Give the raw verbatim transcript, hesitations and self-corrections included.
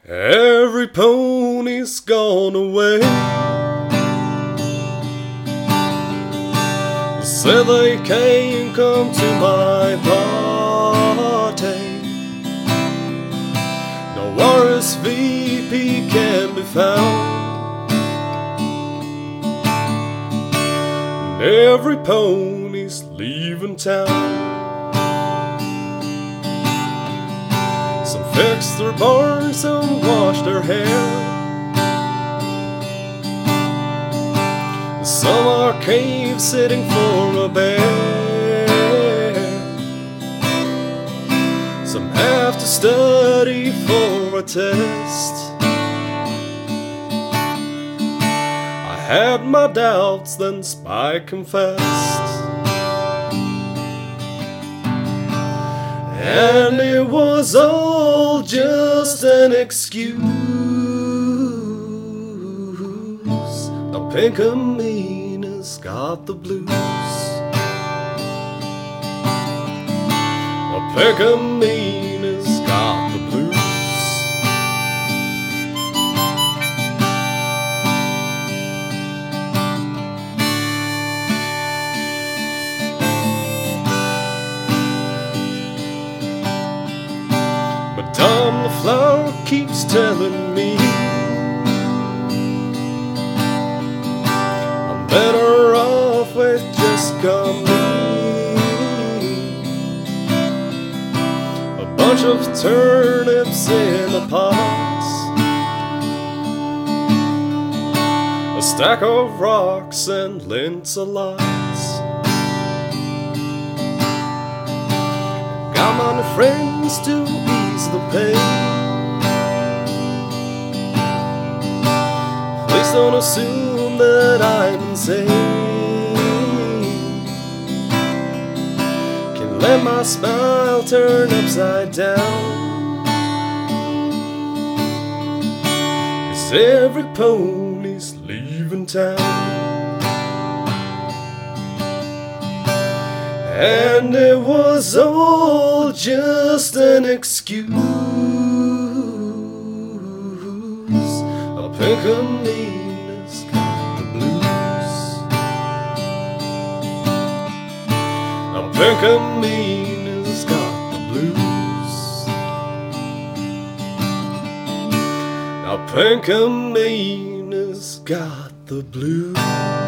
Every pony's gone away. Said they can't come to my party. No R S V P can be found. And every pony's leaving town. Some fixed their barns, some washed their hair. Some are cave sitting for a bear. Some have to study for a test. I had my doubts, then Spike confessed. And it was all just an excuse. Now Pinkamina's got the blues. Now Pinkamina's got the blues. Tom the flower keeps telling me I'm better off with just company. A bunch of turnips in a pot, a stack of rocks and Lints-a-lots. Got my friends to ease the pain. Please don't assume that I'm insane. Can let my smile turn upside down. 'Cause every pony's leaving town. And it was all just an excuse. A Pinkamina's got the blues. A Pinkamina's got the blues. A Pinkamina's got the blues.